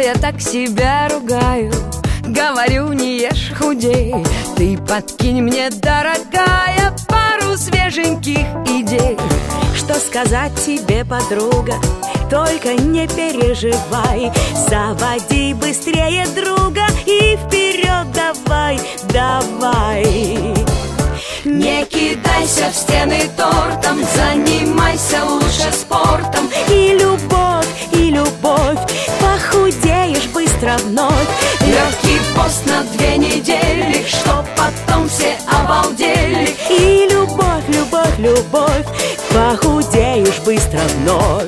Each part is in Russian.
я так себя ругаю. Говорю, не ешь, худей. Ты подкинь мне, дорогая, пару свеженьких идей. Что сказать тебе, подруга? Только не переживай. Заводи быстрее друга и вперед давай, давай. Не кидайся в стены тортом, занимайся лучше спортом. И любовь, похудеешь быстро вновь. Легкий пост на 2 недели, чтоб потом все обалдели. И любовь, любовь, любовь, похудеешь быстро вновь.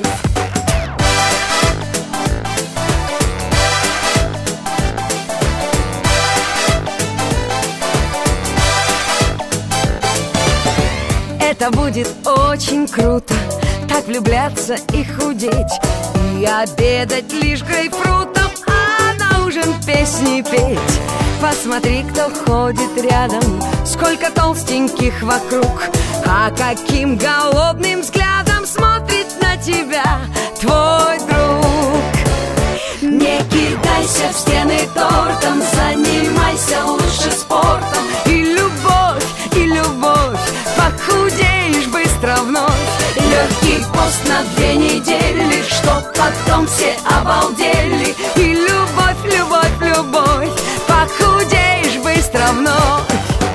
Это будет очень круто, так влюбляться и худеть, и обедать лишь грейпфрутом, а на ужин песни петь. Посмотри, кто ходит рядом, сколько толстеньких вокруг, а каким голодным взглядом смотрит на тебя твой друг. Не кидайся в стены тортом, занимайся лучше спортом. И любовь, похудеешь быстро вновь. Легкий пост на 2 недели, чтоб потом все обалдели. И любовь, любовь, любовь, похудеешь быстро вновь.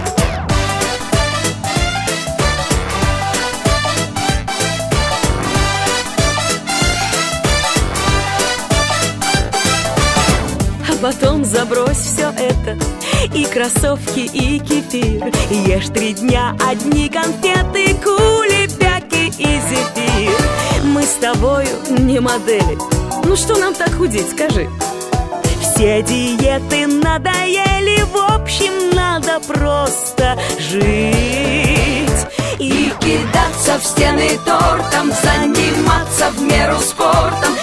А потом забрось все это, и кроссовки, и кефир. Ешь 3 дня одни конфеты, кулебяки и зефир. Мы с тобою не модели, ну что нам так худеть, скажи? Все диеты надоели, в общем, надо просто жить. И кидаться в стены тортом, заниматься в меру спортом.